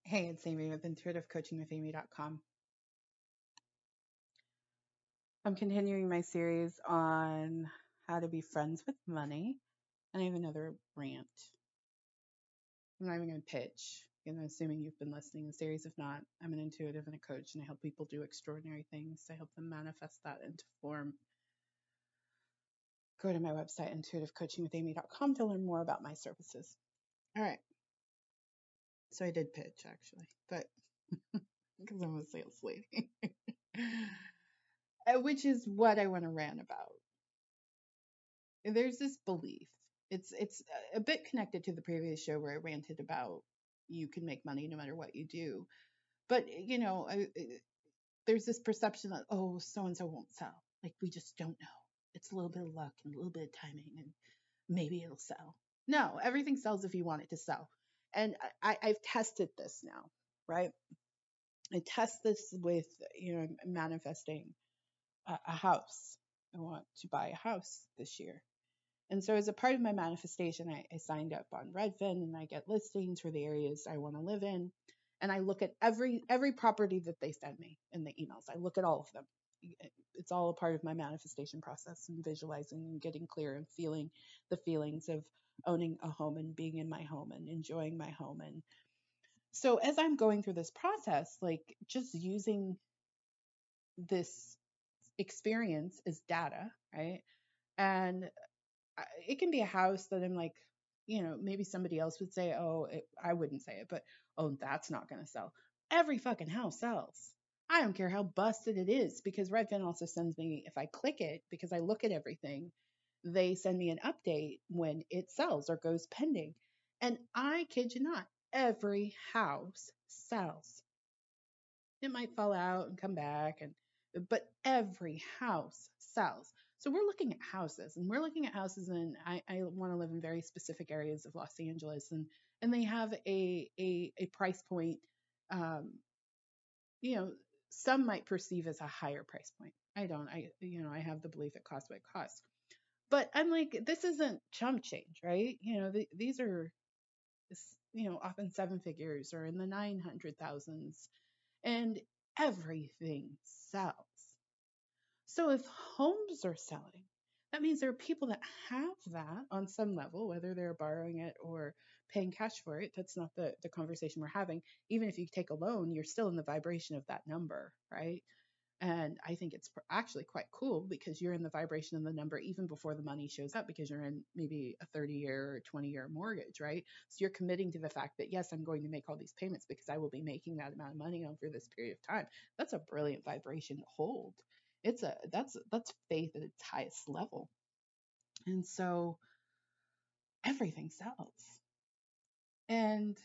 Hey, it's Amy with intuitivecoachingwithamy.com. I'm continuing my series on how to be friends with money, and I have another rant. I'm not even going to pitch, assuming you've been listening to the series. If not, I'm an intuitive and a coach, and I help people do extraordinary things. I help them manifest that into form. Go to my website, intuitivecoachingwithamy.com, to learn more about my services. All right. So I did pitch, actually, but because I'm a sales lady, which is what I want to rant about. There's this belief. It's a bit connected to the previous show where I ranted about you can make money no matter what you do. But there's this perception that, oh, so and so won't sell. Like, we just don't know. It's a little bit of luck and a little bit of timing, and maybe it'll sell. No, everything sells if you want it to sell. And I've tested this now, right? I test this with manifesting a house. I want to buy a house this year. And so as a part of my manifestation, I signed up on Redfin, and I get listings for the areas I want to live in. And I look at every property that they send me in the emails. I look at all of them. It's all a part of my manifestation process, and visualizing and getting clear and feeling the feelings of owning a home and being in my home and enjoying my home. And so as I'm going through this process, like, just using this experience as data, right? And it can be a house that I'm like, maybe somebody else would say, oh, I wouldn't say it, but oh, that's not going to sell. Every fucking house sells. I don't care how busted it is, because Redfin also sends me, if I click it, because I look at everything, they send me an update when it sells or goes pending. And I kid you not, every house sells. It might fall out and come back, but every house sells. So we're looking at houses, and we're looking at houses, and I want to live in very specific areas of Los Angeles, and they have a price point. um you know some might perceive as a higher price point. I don't. I have the belief it costs what it costs. But I'm like, this isn't chump change, right? These are, often seven figures or in the 900,000s, and everything sells. So if homes are selling, that means there are people that have that on some level, whether they're borrowing it or paying cash for it. That's not the conversation we're having. Even if you take a loan, you're still in the vibration of that number, right? And I think it's actually quite cool, because you're in the vibration of the number even before the money shows up, because you're in maybe a 30-year or 20-year mortgage, right? So you're committing to the fact that, yes, I'm going to make all these payments because I will be making that amount of money over this period of time. That's a brilliant vibration to hold. That's faith at its highest level. And so everything sells. And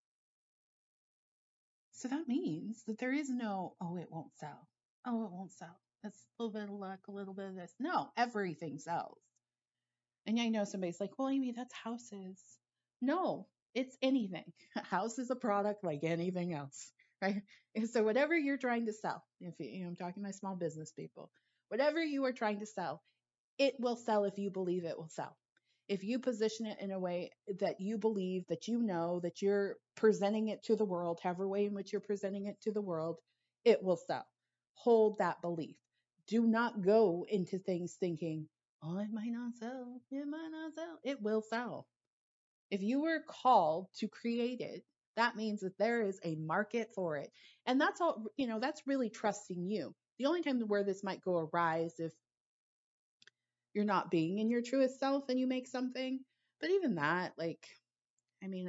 so that means that there is no, oh, it won't sell. Oh, it won't sell. That's a little bit of luck, a little bit of this. No, everything sells. And I know somebody's like, well, Amy, that's houses. No, it's anything. A house is a product like anything else, right? And so whatever you're trying to sell, if I'm talking to my small business people, whatever you are trying to sell, it will sell if you believe it will sell. If you position it in a way that you believe, that that you're presenting it to the world, however way in which you're presenting it to the world, it will sell. Hold that belief. Do not go into things thinking, oh, it might not sell. It might not sell. It will sell. If you were called to create it, that means that there is a market for it. And that's all, that's really trusting you. The only time where this might go awry is if you're not being in your truest self and you make something. But even that, like, I mean,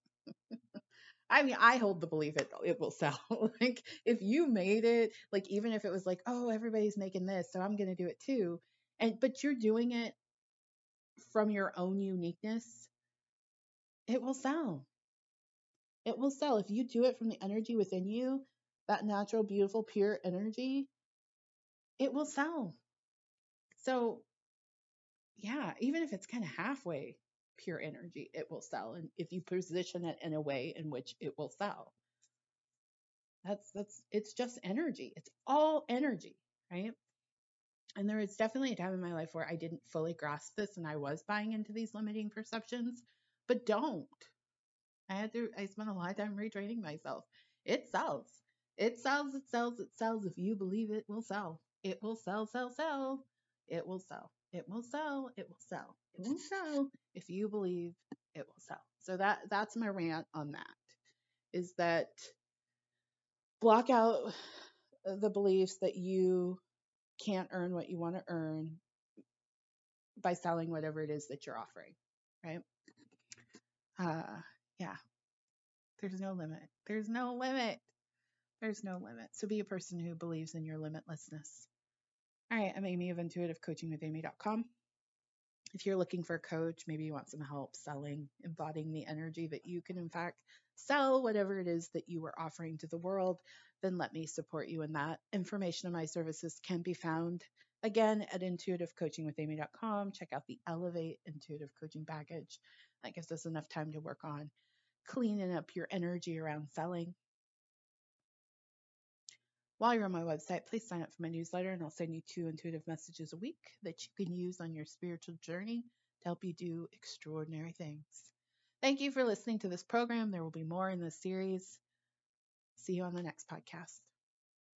I hold the belief it will sell. Like, if you made it, like, even if it was like, oh, everybody's making this, so I'm gonna do it too. But you're doing it from your own uniqueness, it will sell. It will sell. If you do it from the energy within you, that natural, beautiful, pure energy, it will sell. So yeah, even if it's kind of halfway pure energy, it will sell. And if you position it in a way in which it will sell, it's just energy. It's all energy, right? And there was definitely a time in my life where I didn't fully grasp this, and I was buying into these limiting perceptions. But don't. I spent a lot of time retraining myself. It sells. It sells, it sells, it sells. If you believe it will sell. It will sell, sell, sell. It will sell. It will sell. It will sell. It will sell. If you believe it will sell. So that's my rant on that. Is that block out the beliefs that you can't earn what you want to earn by selling whatever it is that you're offering, right? Uh, yeah, there's no limit. There's no limit. There's no limit. So be a person who believes in your limitlessness. All right, I'm Amy of intuitivecoachingwithamy.com. If you're looking for a coach, maybe you want some help selling, embodying the energy that you can, in fact, sell whatever it is that you are offering to the world, then let me support you in that. Information on my services can be found again at intuitivecoachingwithamy.com. Check out the Elevate Intuitive Coaching Package. That gives us enough time to work on cleaning up your energy around selling. While you're on my website, please sign up for my newsletter and I'll send you 2 intuitive messages a week that you can use on your spiritual journey to help you do extraordinary things. Thank you for listening to this program. There will be more in this series. See you on the next podcast.